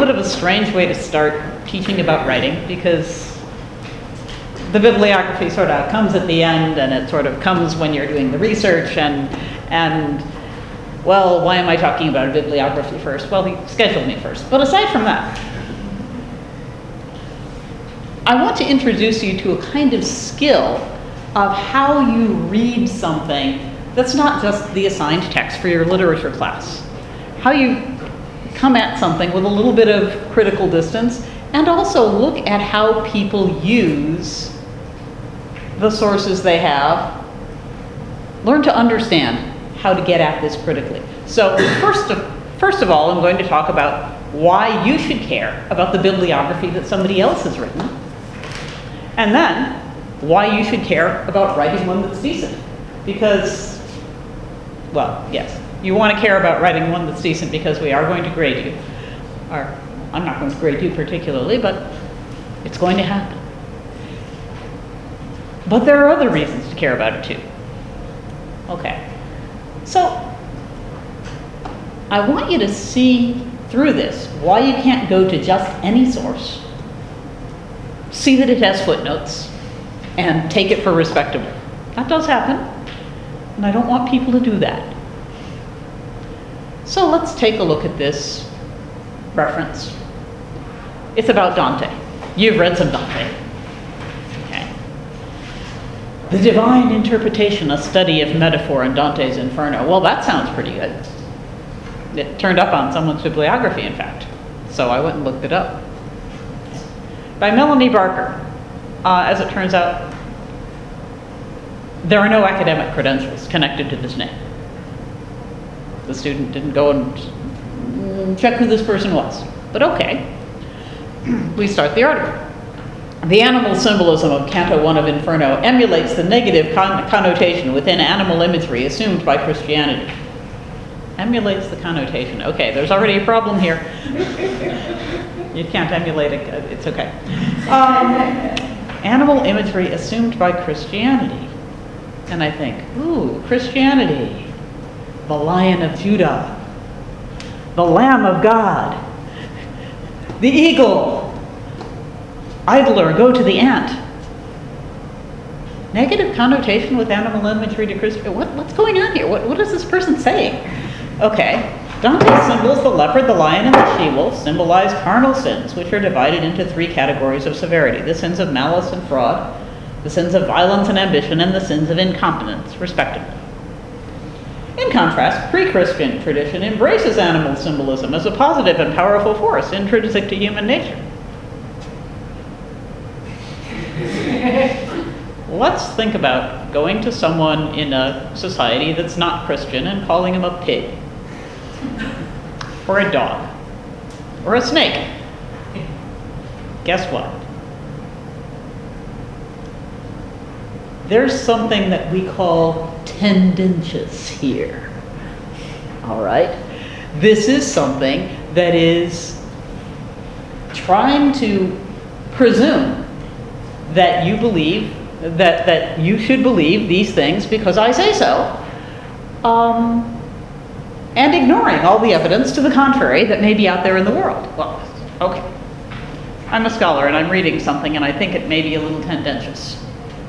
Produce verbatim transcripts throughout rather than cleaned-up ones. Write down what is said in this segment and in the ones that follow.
bit of a strange way to start teaching about writing, because the bibliography sort of comes at the end, and it sort of comes when you're doing the research, and, and well, why am I talking about a bibliography first? Well, he scheduled me first. But aside from that, I want to introduce you to a kind of skill of how you read something that's not just the assigned text for your literature class. How you come at something with a little bit of critical distance, and also look at how people use the sources they have. Learn to understand how to get at this critically. So first of, first of all, I'm going to talk about why you should care about the bibliography that somebody else has written. And then, why you should care about writing one that's decent. Because, well, yes, you want to care about writing one that's decent because we are going to grade you. Or, I'm not going to grade you particularly, but it's going to happen. But there are other reasons to care about it too. Okay, so I want you to see through this why you can't go to just any source, see that it has footnotes, and take it for respectable. That does happen, and I don't want people to do that. So let's take a look at this reference. It's about Dante. You've read some Dante. Okay. The Divine Interpretation, a study of metaphor in Dante's Inferno. Well, that sounds pretty good. It turned up on someone's bibliography, in fact. So I went and looked it up. By Melanie Barker. Uh, as it turns out, there are no academic credentials connected to this name. The student didn't go and check who this person was. But okay, we start the article. The animal symbolism of Canto one of Inferno emulates the negative con- connotation within animal imagery assumed by Christianity. Emulates the connotation. Okay, there's already a problem here. You can't emulate it, it's okay. Um, animal imagery assumed by Christianity. And I think, ooh, Christianity, the Lion of Judah, the Lamb of God, the eagle, idler, go to the ant. Negative connotation with animal imagery to Christianity. What, what's going on here? What, what is this person saying? Okay. Dante's symbols, the leopard, the lion, and the she-wolf, symbolize carnal sins, which are divided into three categories of severity: the sins of malice and fraud, the sins of violence and ambition, and the sins of incontinence, respectively. In contrast, pre-Christian tradition embraces animal symbolism as a positive and powerful force intrinsic to human nature. Let's think about going to someone in a society that's not Christian and calling him a pig, or a dog, or a snake. Guess what? There's something that we call tendentious here. All right? This is something that is trying to presume that you believe, that, that you should believe these things because I say so, um, and ignoring all the evidence to the contrary that may be out there in the world. Well, okay. I'm a scholar and I'm reading something and I think it may be a little tendentious.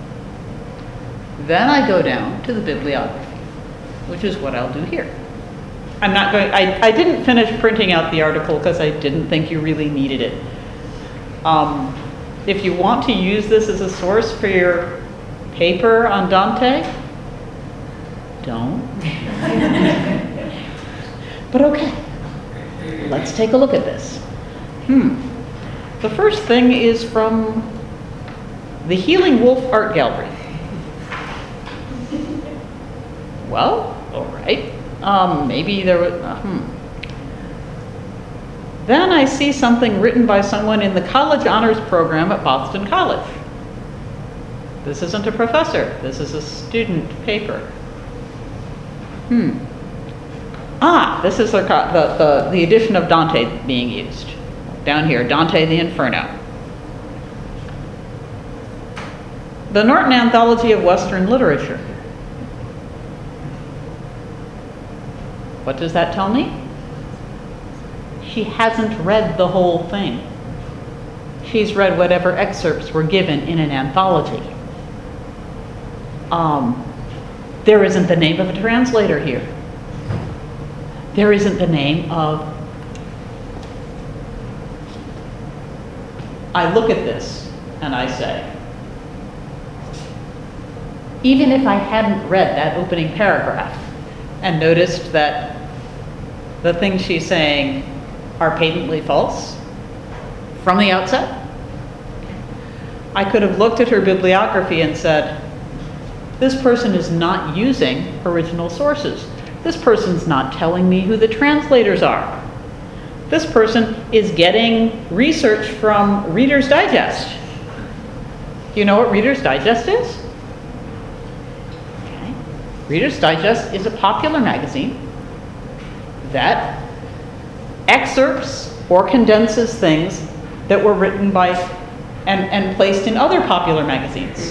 Then I go down to the bibliography, which is what I'll do here. I'm not going, I, I didn't finish printing out the article because I didn't think you really needed it. Um, if you want to use this as a source for your paper on Dante, don't. But okay, let's take a look at this. Hmm. The first thing is from the Healing Wolf Art Gallery. Well, all right. Um, maybe there was, uh, hmm. Then I see something written by someone in the College Honors Program at Boston College. This isn't a professor. This is a student paper. Hmm. Ah, this is the, the, the, the edition of Dante being used. Down here, Dante the Inferno. The Norton Anthology of Western Literature. What does that tell me? she hasn't read the whole thing. She's read whatever excerpts were given in an anthology. Um, there isn't the name of a translator here. There isn't the name of... I look at this and I say, even if I hadn't read that opening paragraph and noticed that the things she's saying are patently false from the outset, I could have looked at her bibliography and said, this person is not using original sources. This person's not telling me who the translators are. This person is getting research from Reader's Digest. Do you know what Reader's Digest is? Okay. Reader's Digest is a popular magazine that excerpts or condenses things that were written by and, and placed in other popular magazines.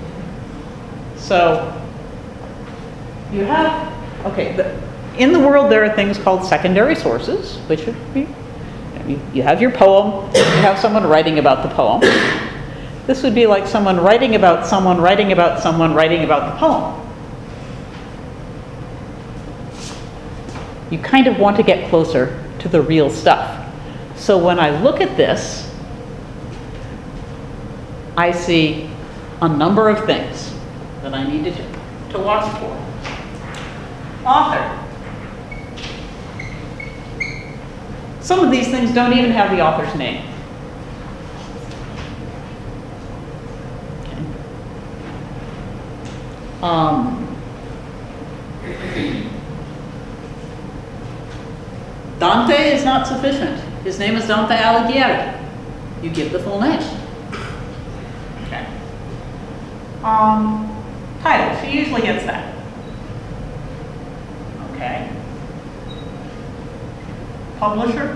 So you have, okay, the, in the world there are things called secondary sources, which would be, you have your poem, you have someone writing about the poem. This would be like someone writing about someone, writing about someone, writing about the poem. You kind of want to get closer to the real stuff. So when I look at this, I see a number of things that I need to, to watch for. Author. Some of these things don't even have the author's name. Okay. Um, Dante is not sufficient. His name is Dante Alighieri. You give the full name. Okay. Um, title. She usually gets that. Okay. Publisher.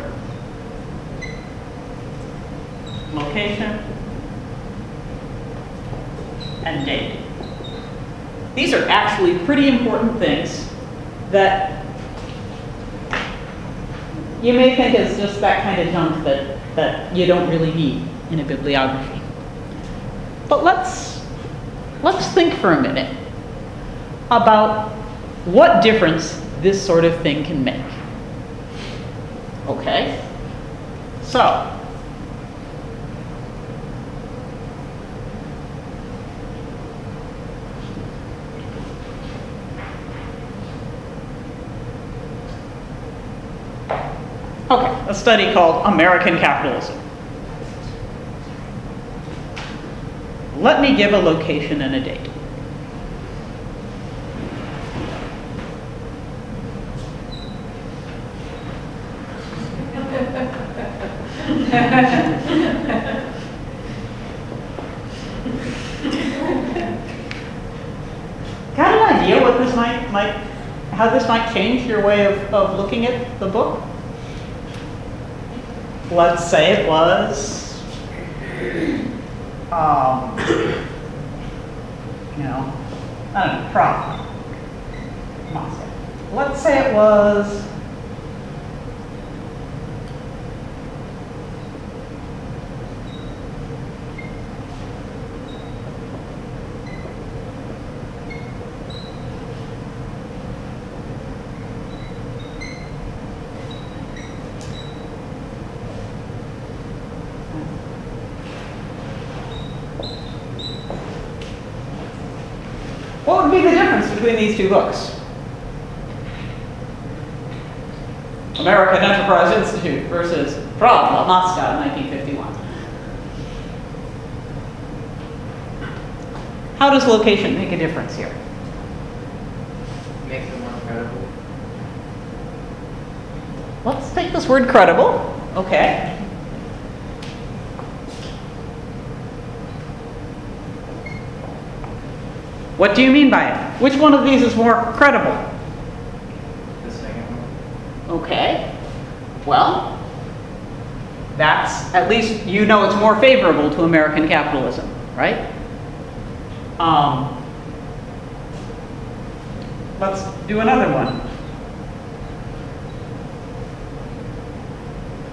Location. And date. These are actually pretty important things that you may think is just that kind of junk that, that you don't really need in a bibliography. But let's, let's think for a minute about what difference this sort of thing can make. Okay? So, okay, a study called American Capitalism. Let me give a location and a date. Got an idea what this might, might, how this might change your way of, of looking at the book? Let's say it was, um, you know, I don't know, Prague, Moscow. Let's say it was, what would be the difference between these two books? American Enterprise Institute versus Prague, Moscow, nineteen fifty-one. How does location make a difference here? Makes it more credible. Let's take this word credible. Okay. What do you mean by it? Which one of these is more credible? The second one. Okay. Well, that's, at least you know it's more favorable to American capitalism, right? Um, let's do another one.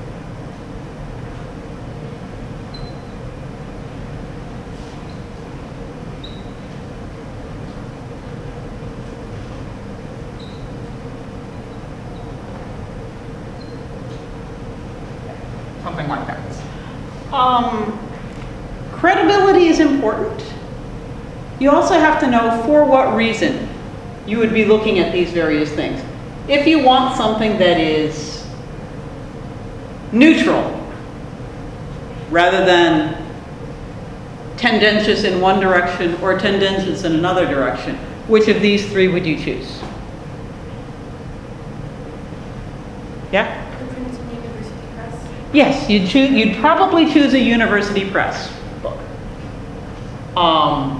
Um, credibility is important. You also have to know for what reason you would be looking at these various things. If you want something that is neutral rather than tendentious in one direction or tendentious in another direction, which of these three would you choose? Yeah? The Princeton University Press. Yes, you'd choose. You'd probably choose a university press book. Um,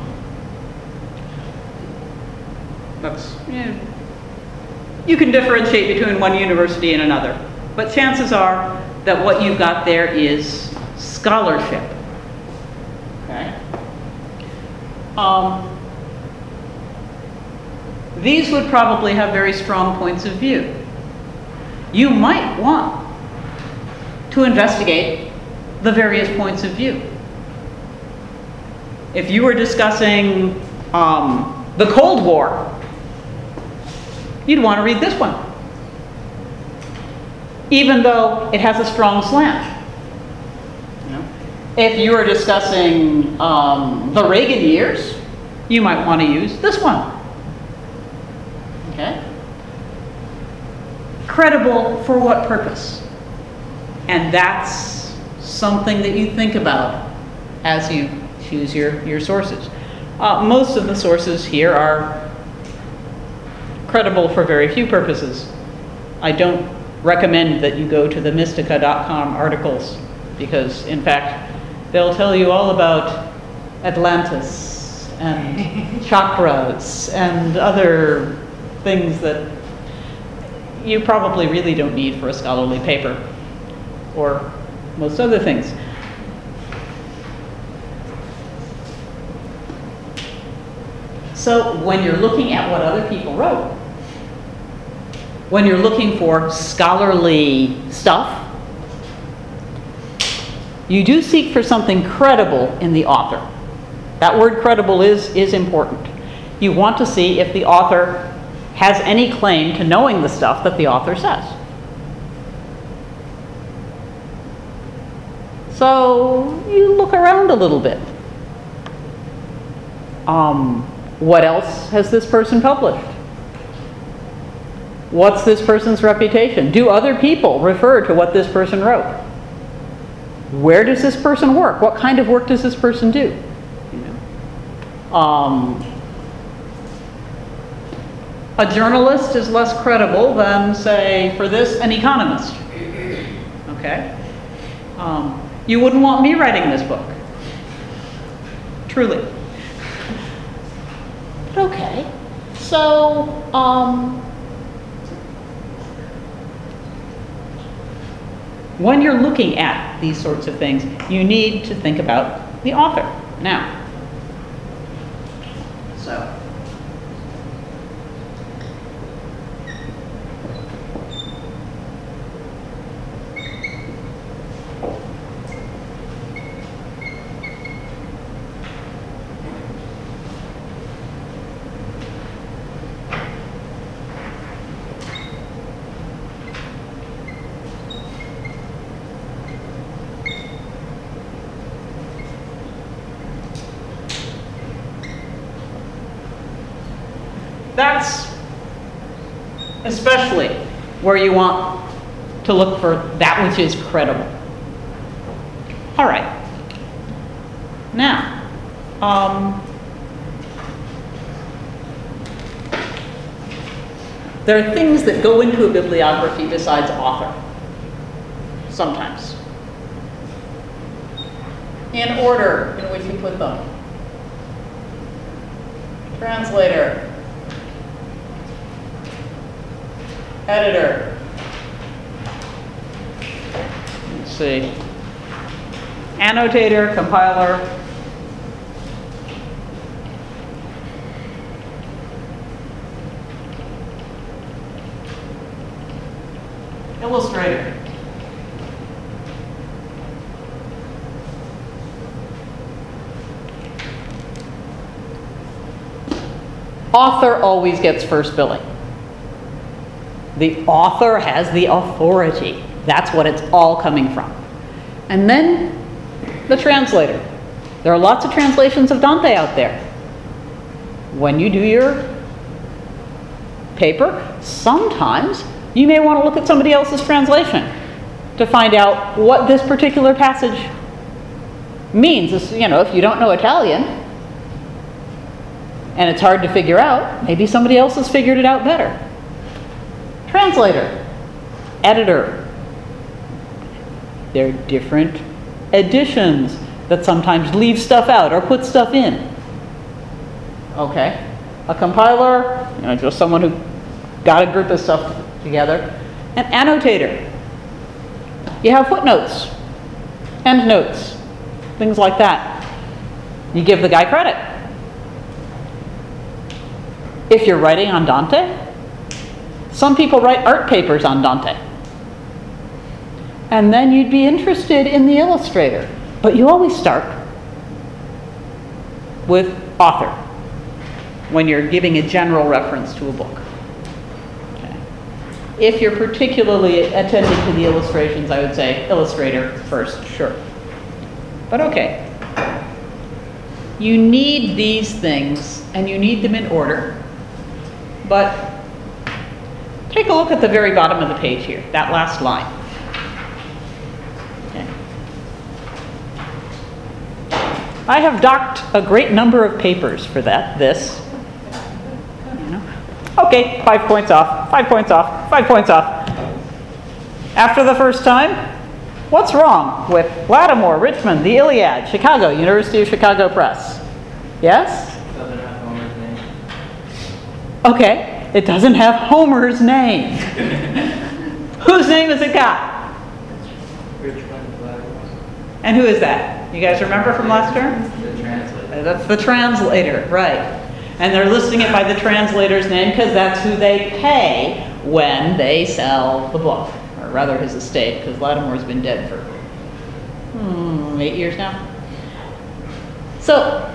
that's yeah. You can differentiate between one university and another, but chances are that what you've got there is scholarship. Okay. Um, these would probably have very strong points of view. You might want to investigate the various points of view. If you were discussing um, the Cold War, you'd want to read this one, even though it has a strong slant. You know? If you were discussing um, the Reagan years, you might want to use this one. Okay? Credible for what purpose? And that's something that you think about as you choose your, your sources. Uh, most of the sources here are credible for very few purposes. I don't recommend that you go to the Mystica dot com articles because, in fact, they'll tell you all about Atlantis and chakras and other things that you probably really don't need for a scholarly paper or most other things. So when you're looking at what other people wrote, when you're looking for scholarly stuff, you do seek for something credible in the author. That word credible is, is important. You want to see if the author has any claim to knowing the stuff that the author says. So you look around a little bit. Um, what else has this person published? What's this person's reputation? Do other people refer to what this person wrote? Where does this person work? What kind of work does this person do? You know? Um, a journalist is less credible than, say, for this, an economist. Okay? Um, you wouldn't want me writing this book. Truly. But okay. So, um, when you're looking at these sorts of things, you need to think about the author. Now, so, that's especially where you want to look for that which is credible. All right. Now, um, there are things that go into a bibliography besides author, sometimes, in order in which you put them. Translator, editor, let's see, annotator, compiler, illustrator, author always gets first billing. The author has the authority. That's what it's all coming from. And then the translator. There are lots of translations of Dante out there. When you do your paper, sometimes you may want to look at somebody else's translation to find out what this particular passage means. This, you know, if you don't know Italian and it's hard to figure out, maybe somebody else has figured it out better. Translator, editor. There are different editions that sometimes leave stuff out or put stuff in. Okay. A compiler, you know, just someone who got a group of stuff together. An annotator. You have footnotes, endnotes, things like that. You give the guy credit. If you're writing on Dante, some people write art papers on Dante. And then you'd be interested in the illustrator. But you always start with author when you're giving a general reference to a book. Okay. If you're particularly attending to the illustrations, I would say illustrator first, sure. But okay. You need these things, and you need them in order. But take a look at the very bottom of the page here, that last line. Okay. I have docked a great number of papers for that, this. You know. Okay, five points off, five points off, five points off. After the first time, what's wrong with Lattimore, Richmond, the Iliad, Chicago, University of Chicago Press? Yes? Doesn't have Homer's name. Okay, it doesn't have Homer's name. Whose name has it got? Richmond Lattimore. And who is that? You guys remember from last term? The translator. Uh, That's the translator, right. And they're listing it by the translator's name because that's who they pay when they sell the book. Or rather his estate, because Lattimore's been dead for hmm, eight years now. So,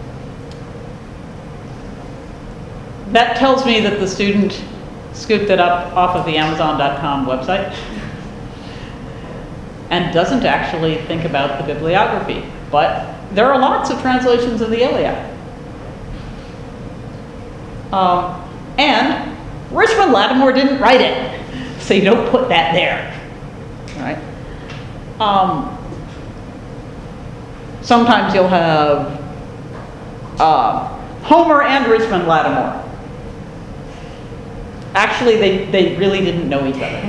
that tells me that the student scooped it up off of the Amazon dot com website and doesn't actually think about the bibliography. But there are lots of translations of the Iliad. Um, and Richmond Lattimore didn't write it, so you don't put that there. All right? Um, sometimes you'll have uh, Homer and Richmond Lattimore. Actually, they, they really didn't know each other.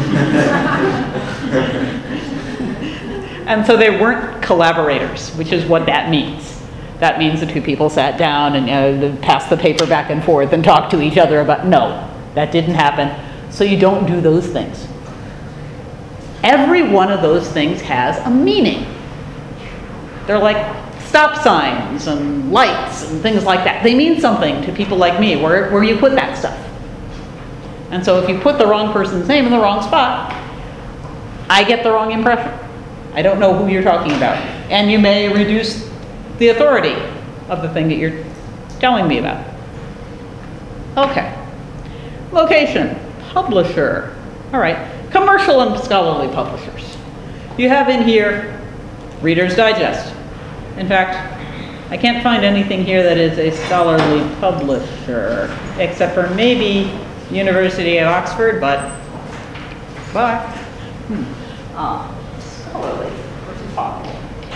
And so they weren't collaborators, which is what that means. That means the two people sat down and uh, passed the paper back and forth and talked to each other about, no, that didn't happen. So you don't do those things. Every one of those things has a meaning. They're like stop signs and lights and things like that. They mean something to people like me, where, where you put that stuff. And so if you put the wrong person's name in the wrong spot, I get the wrong impression. I don't know who you're talking about. And you may reduce the authority of the thing that you're telling me about. Okay. Location, publisher. All right. Commercial and scholarly publishers. You have in here Reader's Digest. In fact, I can't find anything here that is a scholarly publisher, except for maybe University of Oxford, but, but, hmm. uh, scholarly versus popular.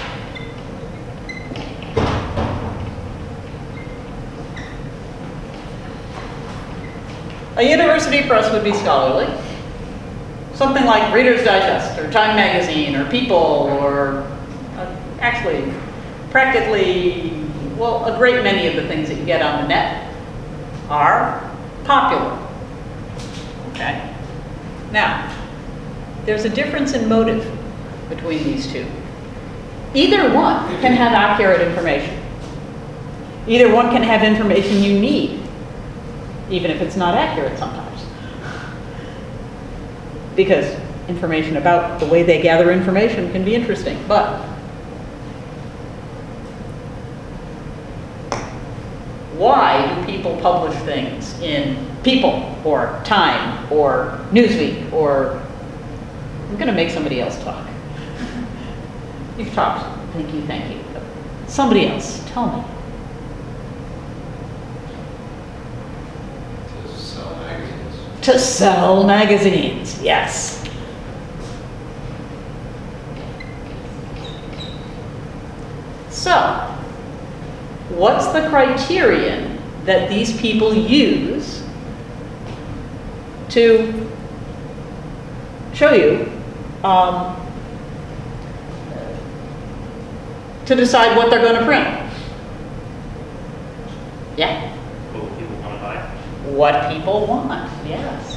A university press would be scholarly. Something like Reader's Digest, or Time Magazine, or People, or uh, actually, practically, well, a great many of the things that you get on the net are popular. Okay? Now, there's a difference in motive between these two. Either one can have accurate information. Either one can have information you need, even if it's not accurate sometimes. Because information about the way they gather information can be interesting. But why do people publish things in People or Time or Newsweek or, I'm going to make somebody else talk. You've talked. Thank you, thank you. Somebody else, tell me. To sell magazines. To sell magazines, yes. So, what's the criterion that these people use to show you, um, to decide what they're going to print? Yeah? What people want to buy? What people want, yes.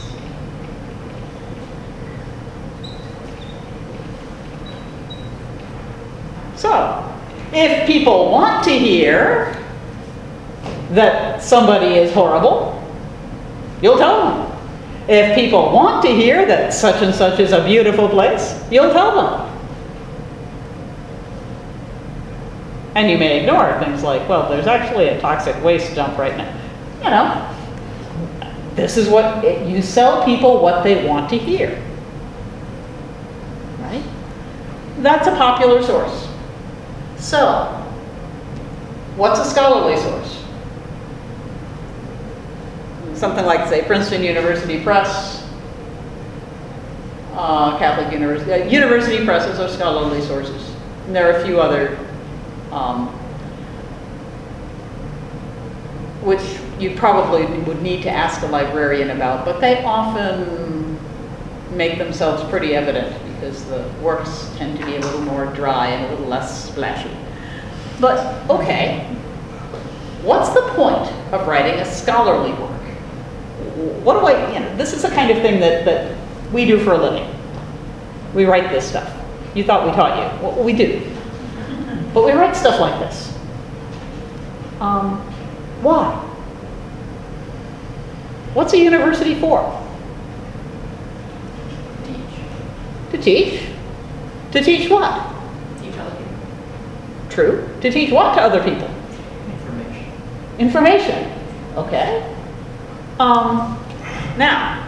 So, if people want to hear that somebody is horrible, you'll tell them. If people want to hear that such and such is a beautiful place, you'll tell them. And you may ignore things like, well, there's actually a toxic waste dump right now. You know, this is what, it, you sell people what they want to hear. Right? That's a popular source. So, what's a scholarly source? Something like, say, Princeton University Press, uh, Catholic University. Uh, university presses are scholarly sources. And there are a few other, um, which you probably would need to ask a librarian about, but they often make themselves pretty evident because the works tend to be a little more dry and a little less splashy. But, okay, what's the point of writing a scholarly work? What do I, you know, this is the kind of thing that, that we do for a living. We write this stuff. You thought we taught you. Well, we do. But we write stuff like this. Um, why? What's a university for? To teach. To teach what? Teach other people. True. To teach what to other people? Information. Information. Okay. Um, now,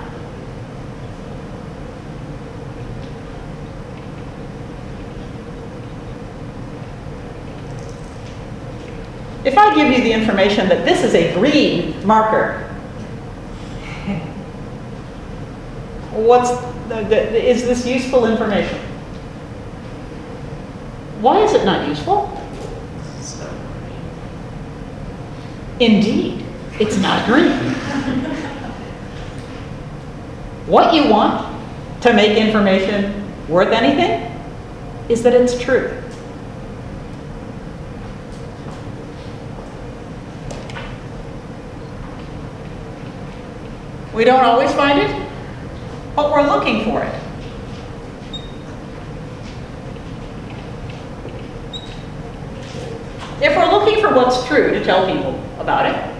if I give you the information that this is a green marker, what's the, the, is this useful information? Why is it not useful? Indeed, it's not green. What you want to make information worth anything is that it's true. We don't always find it, but we're looking for it. If we're looking for what's true to tell people about it,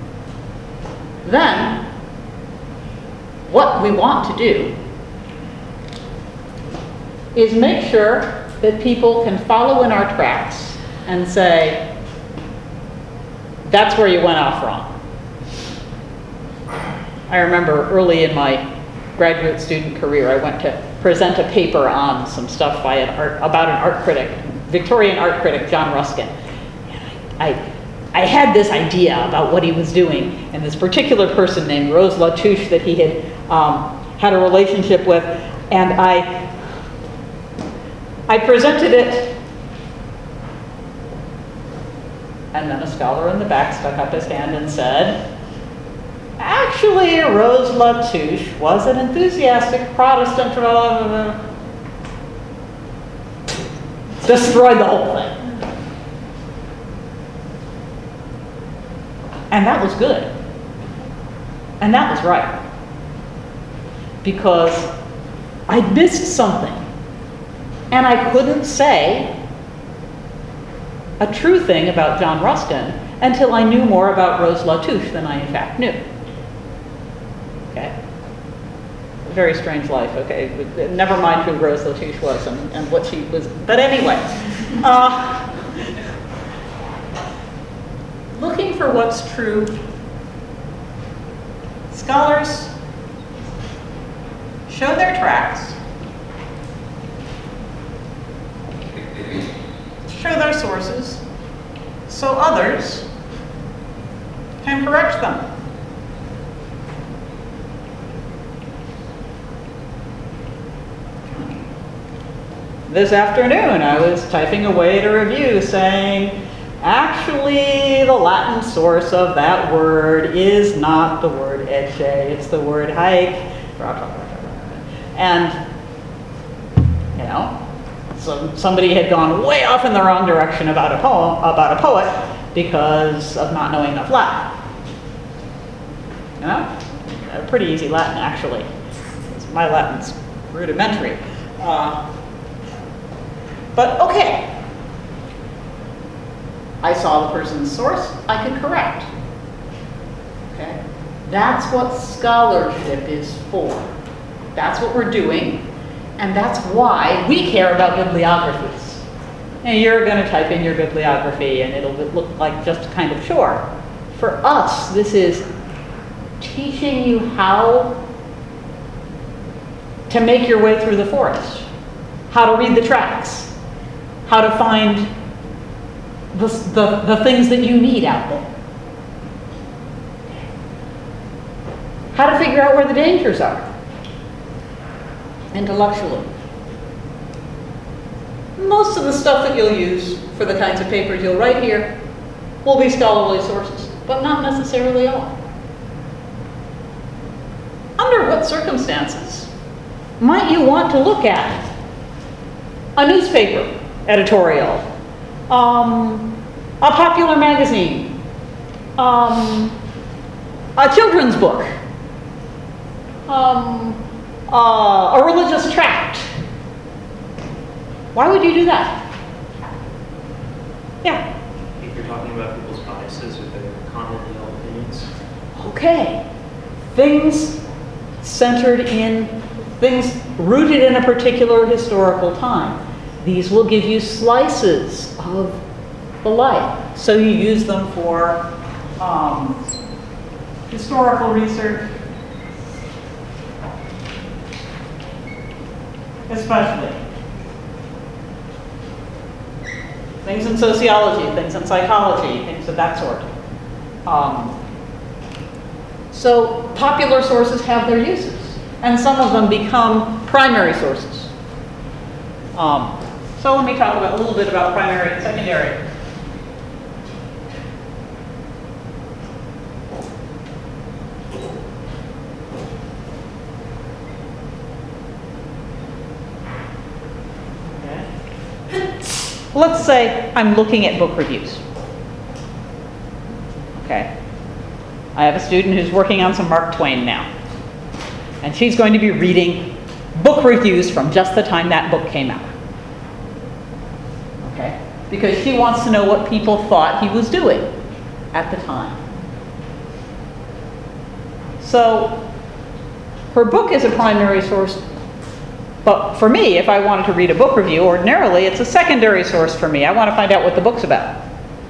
then what we want to do is make sure that people can follow in our tracks and say, that's where you went off wrong. I remember early in my graduate student career, I went to present a paper on some stuff by an art, about an art critic, Victorian art critic, John Ruskin. And I, I, I had this idea about what he was doing, and this particular person named Rose Latouche that he had um, had a relationship with, and I, I presented it, and then a scholar in the back stuck up his hand and said, actually, Rose Latouche was an enthusiastic Protestant. Destroyed the whole thing. And that was good. And that was right. Because I missed something. And I couldn't say a true thing about John Ruskin until I knew more about Rose Latouche than I in fact knew. Okay? A very strange life, okay? Never mind who Rose Latouche was and, and what she was, but anyway. Uh, looking for what's true, scholars show their tracks show their sources so others can correct them. This afternoon, I was typing away to review saying, actually, the Latin source of that word is not the word ecce, it's the word haec. And, you know, so somebody had gone way off in the wrong direction about a poem, about a poet because of not knowing enough Latin. You know? Pretty easy Latin, actually. My Latin's rudimentary. Uh, But okay, I saw the person's source, I could correct. Okay, that's what scholarship is for. That's what we're doing, and that's why we care about bibliographies. And you're going to type in your bibliography, and it'll look like just kind of sure. For us, this is teaching you how to make your way through the forest, how to read the tracks, how to find the, the, the things that you need out there. How to figure out where the dangers are, intellectually. Most of the stuff that you'll use for the kinds of papers you'll write here will be scholarly sources, but not necessarily all. Under what circumstances might you want to look at a newspaper editorial, um, a popular magazine, um, a children's book, um, uh, a religious tract? Why would you do that? Yeah. I think you're talking about people's biases or their commonly held opinions. Okay. Things centered in, things rooted in a particular historical time. These will give you slices of the life. So you use them for um, historical research, especially. Things in sociology, things in psychology, things of that sort. Um, so popular sources have their uses, and some of them become primary sources. Um, so let me talk about, a little bit about primary and secondary. Okay. Let's say I'm looking at book reviews. Okay. I have a student who's working on some Mark Twain now. And she's going to be reading book reviews from just the time that book came out. Okay? Because she wants to know what people thought he was doing at the time. So her book is a primary source, but for me, if I wanted to read a book review, ordinarily it's a secondary source for me. I want to find out what the book's about.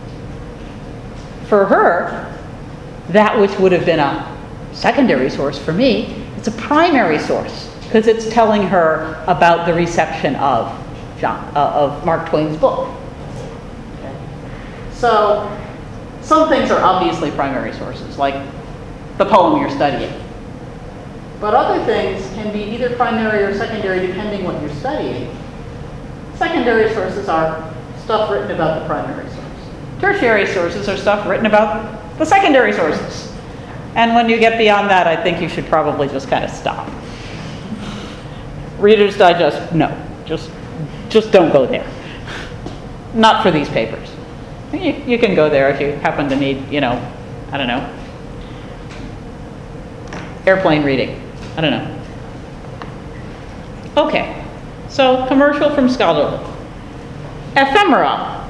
For her, that which would have been a secondary source for me, it's a primary source, because it's telling her about the reception of John, uh, of Mark Twain's book. Okay. So some things are obviously primary sources, like the poem you're studying. But other things can be either primary or secondary, depending what you're studying. Secondary sources are stuff written about the primary source. Tertiary sources are stuff written about the secondary sources. And when you get beyond that, I think you should probably just kind of stop. Reader's Digest, no. Just, just don't go there. Not for these papers. You, you can go there if you happen to need, you know, I don't know, airplane reading. I don't know. Okay, so commercial from scholarly. Ephemera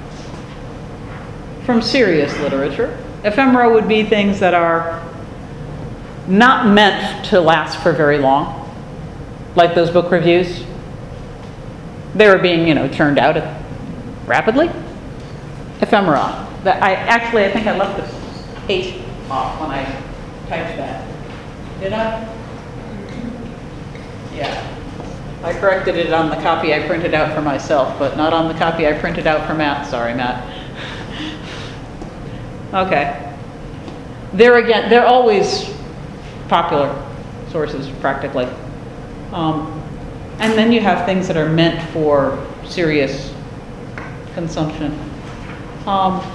from serious literature. Ephemera would be things that are not meant to last for very long, like those book reviews. They were being, you know, churned out rapidly. Ephemera. That I actually, I think I left this H off when I typed that. Did I? Yeah. I corrected it on the copy I printed out for myself, but not on the copy I printed out for Matt. Sorry, Matt. Okay. There again, they're always popular sources, practically. Um, and then you have things that are meant for serious consumption. Um,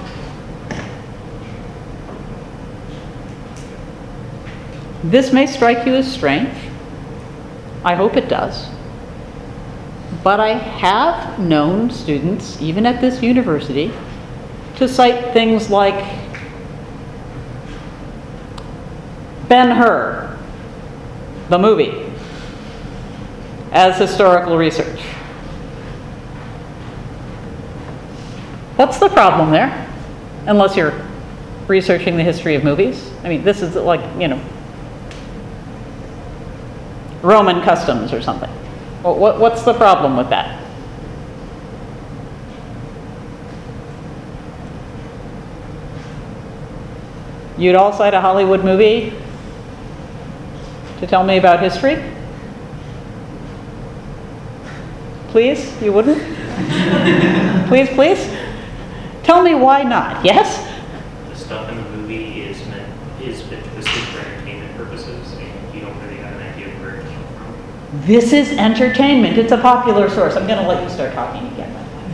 this may strike you as strange. I hope it does. But I have known students, even at this university, to cite things like Ben-Hur, the movie, as historical research. What's the problem there? Unless you're researching the history of movies. I mean, this is like, you know, Roman customs or something. Well, what, what's the problem with that? You'd all cite a Hollywood movie to tell me about history? Please? You wouldn't? Please, please? Tell me why not. Yes? The stuff in the movie is meant, is listed for entertainment purposes, and you don't really have an idea of where it came from. This is entertainment. It's a popular source. I'm going to let you start talking again.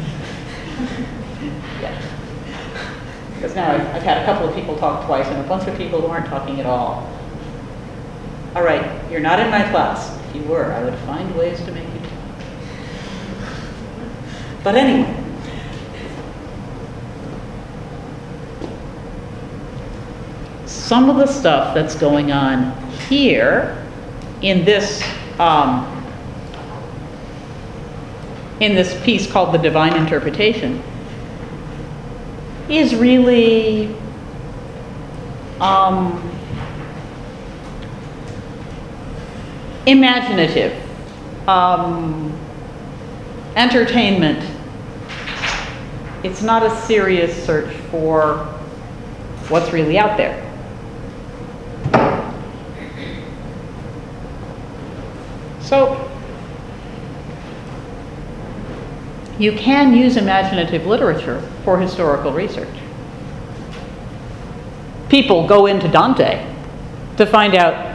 Yeah. Because now I've, I've had a couple of people talk twice and a bunch of people who aren't talking at all. All right, you're not in my class. If you were, I would find ways to make you talk. But anyway, some of the stuff that's going on here in this um, in this piece called The Divine Interpretation is really um, imaginative, um, entertainment. It's not a serious search for what's really out there. So, you can use imaginative literature for historical research. People go into Dante to find out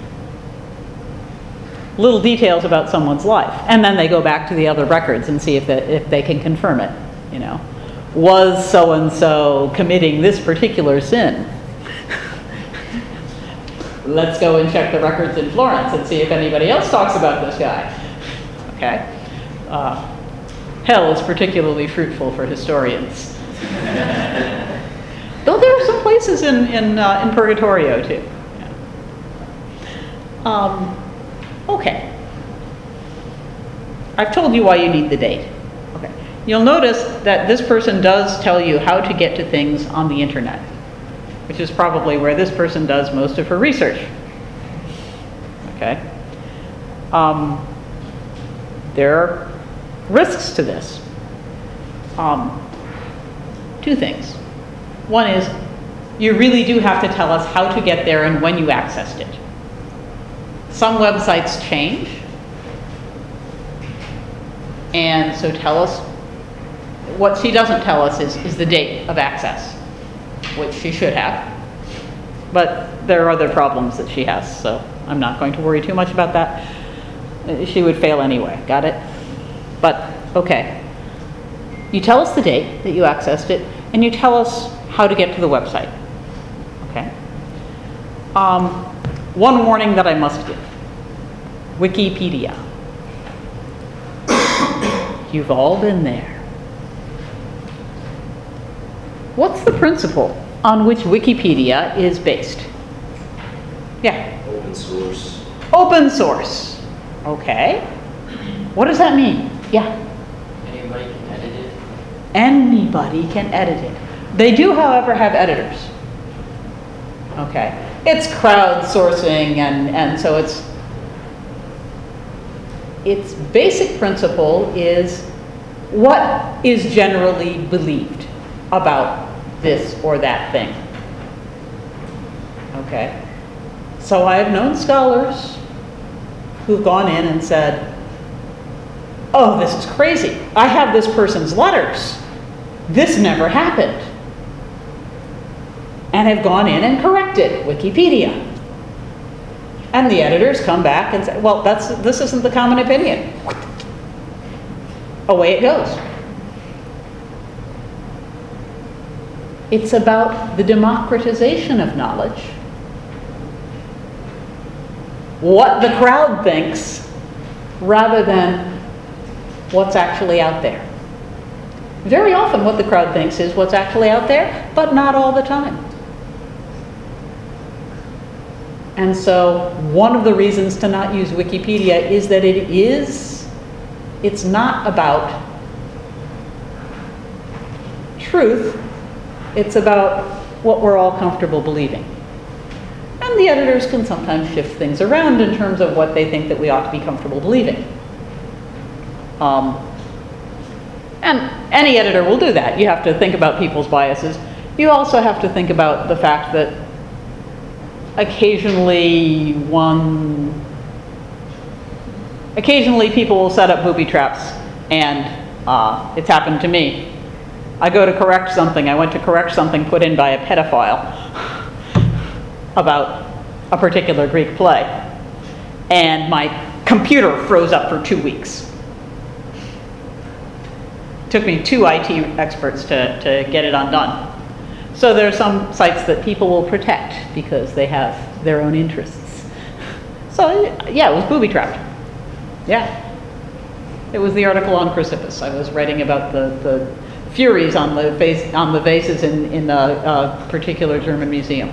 little details about someone's life, and then they go back to the other records and see if they, if they can confirm it. You know, was so-and-so committing this particular sin? Let's go and check the records in Florence and see if anybody else talks about this guy. Okay? Uh, hell is particularly fruitful for historians. Though there are some places in, in, uh, in Purgatorio, too. Yeah. Um, okay. I've told you why you need the date. Okay. You'll notice that this person does tell you how to get to things on the internet, which is probably where this person does most of her research. Okay? Um, there are risks to this. Um, two things. One is, you really do have to tell us how to get there and when you accessed it. Some websites change, and so tell us. What she doesn't tell us is, is the date of access, which she should have. But there are other problems that she has, so I'm not going to worry too much about that. She would fail anyway, got it? But, okay. You tell us the date that you accessed it, and you tell us how to get to the website, okay? Um, one warning that I must give. Wikipedia. You've all been there. What's the principle on which Wikipedia is based? Yeah. Open source. Open source. Okay. What does that mean? Yeah. Anybody can edit it. Anybody can edit it. They do, however, have editors. Okay. It's crowdsourcing, and, and so it's its basic principle is what is generally believed about this or that thing. Okay? So I have known scholars who've gone in and said, oh, this is crazy. I have this person's letters. This never happened. And have gone in and corrected Wikipedia. And the editors come back and say, well, that's, this isn't the common opinion. Away it goes. It's about the democratization of knowledge. What the crowd thinks, rather than what's actually out there. Very often what the crowd thinks is what's actually out there, but not all the time. And so one of the reasons to not use Wikipedia is that it is, it's not about truth, it's about what we're all comfortable believing. And the editors can sometimes shift things around in terms of what they think that we ought to be comfortable believing. Um, and any editor will do that. You have to think about people's biases. You also have to think about the fact that occasionally one, occasionally people will set up booby traps, and uh, it's happened to me. I go to correct something, I went to correct something put in by a pedophile about a particular Greek play, and my computer froze up for two weeks. It took me two I T experts to, to get it undone. So there are some sites that people will protect because they have their own interests. So yeah, it was booby trapped. Yeah. It was the article on Chrysippus. I was writing about the, the Furies on the vase, on the vases in, in a, a particular German museum.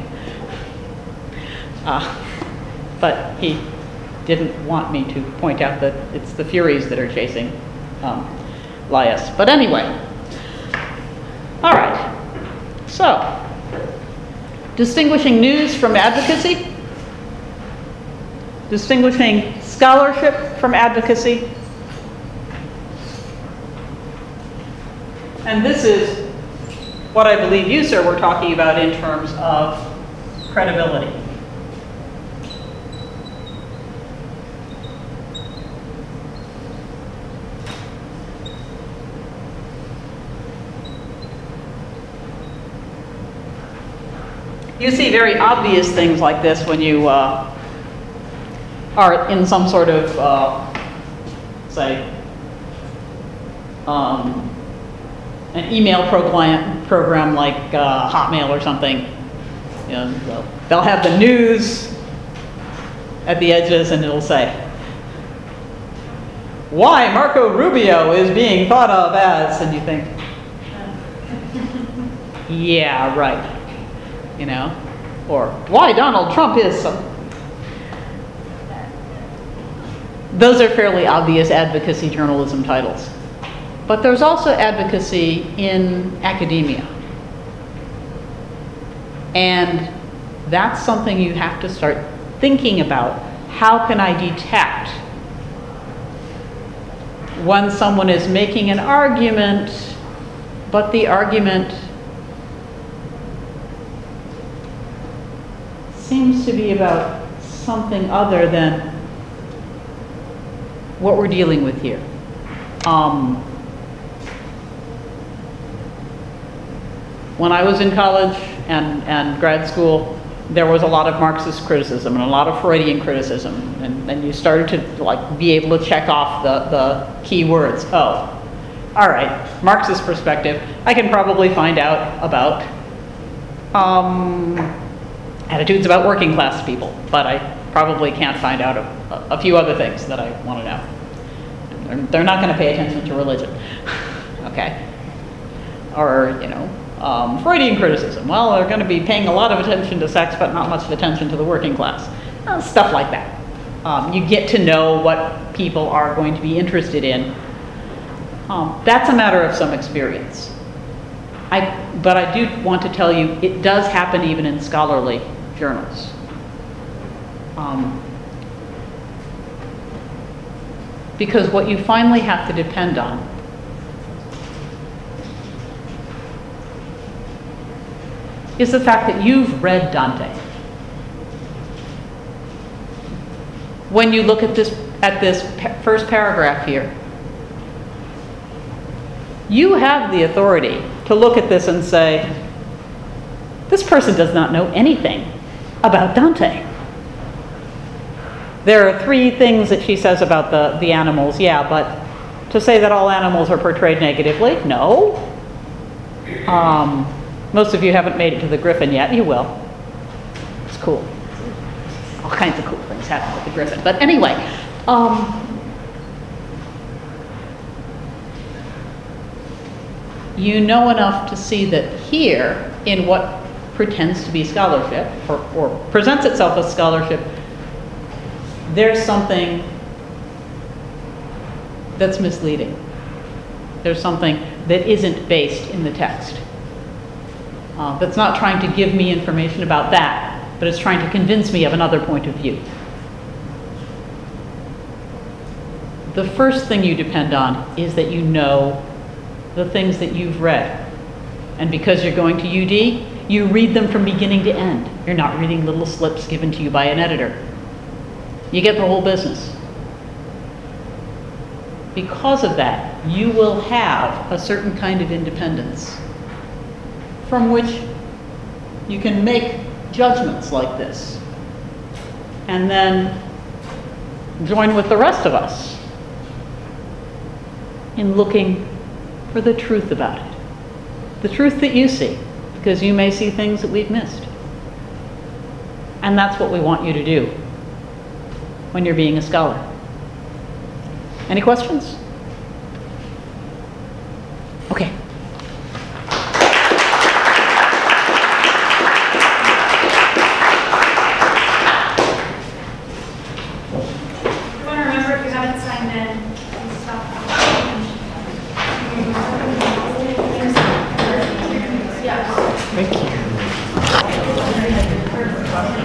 Uh, but he didn't want me to point out that it's the Furies that are chasing um, Laius. But anyway, all right. So, distinguishing news from advocacy, distinguishing scholarship from advocacy. And this is what I believe you, sir, were talking about in terms of credibility. You see very obvious things like this when you uh, are in some sort of, uh, say, um, an email program, program like uh, Hotmail or something. You know, they'll, they'll have the news at the edges, and it'll say, why Marco Rubio is being thought of as, and you think, yeah, right. You know, or why Donald Trump is some. Those are fairly obvious advocacy journalism titles. But there's also advocacy in academia. And that's something you have to start thinking about. How can I detect when someone is making an argument, but the argument seems to be about something other than what we're dealing with here. Um, when I was in college and, and grad school, there was a lot of Marxist criticism and a lot of Freudian criticism, and, and you started to like be able to check off the, the key words. Oh, all right, Marxist perspective, I can probably find out about um, attitudes about working class people, but I probably can't find out a, a few other things that I want to know. They're, they're not going to pay attention to religion, okay? Or, you know, um, Freudian criticism. Well, they're going to be paying a lot of attention to sex, but not much attention to the working class. Uh, stuff like that. Um, you get to know what people are going to be interested in. Um, that's a matter of some experience. I, but I do want to tell you, it does happen even in scholarly journals. Um, because what you finally have to depend on is the fact that you've read Dante. When you look at this, at this pa- first paragraph here, You have the authority to look at this and say, this person does not know anything about Dante. There are three things that she says about the, the animals, yeah, but to say that all animals are portrayed negatively, no. Um, most of you haven't made it to the Griffin yet, you will. It's cool. All kinds of cool things happen with the Griffin. But anyway, um, you know enough to see that here, in what pretends to be scholarship, or, or presents itself as scholarship, there's something that's misleading. There's something that isn't based in the text. Uh, that's not trying to give me information about that, but it's trying to convince me of another point of view. The first thing you depend on is that you know the things that you've read. And because you're going to U D, you read them from beginning to end. You're not reading little slips given to you by an editor. You get the whole business. Because of that, you will have a certain kind of independence from which you can make judgments like this and then join with the rest of us in looking for the truth about it. The truth that you see, because you may see things that we've missed. And that's what we want you to do when you're being a scholar. Any questions? Okay. You want to remember, if you haven't signed in, please stop. Yeah. Thank you.